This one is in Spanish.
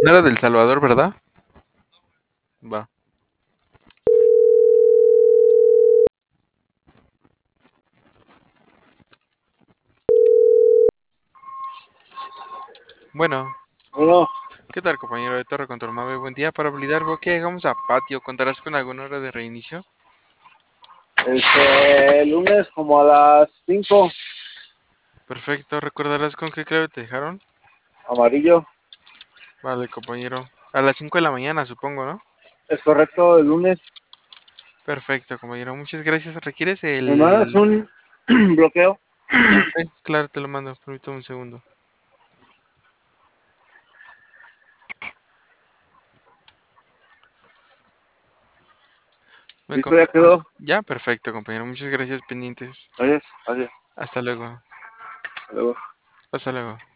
No era del Salvador, ¿verdad? Va. Bueno, Bueno, ¿qué tal, compañero de Torre Control Mave? Buen día para validar que llegamos a patio. ¿Contarás con alguna hora de reinicio? el lunes como a las 5, Perfecto. ¿Recordarás con qué clave te dejaron? amarillo. Vale, compañero. A las 5 de la mañana, supongo, ¿no? Es correcto, el lunes. Perfecto, compañero. Muchas gracias. ¿Requieres ¿Me mandas el...? un bloqueo? Ya, ok, claro, te lo mando. Permítame un segundo. ¿Me Listo, ya confirmas? quedó. Ya, perfecto, compañero. Muchas gracias, pendientes. Adiós, adiós. Hasta luego. Hasta luego. Hasta luego.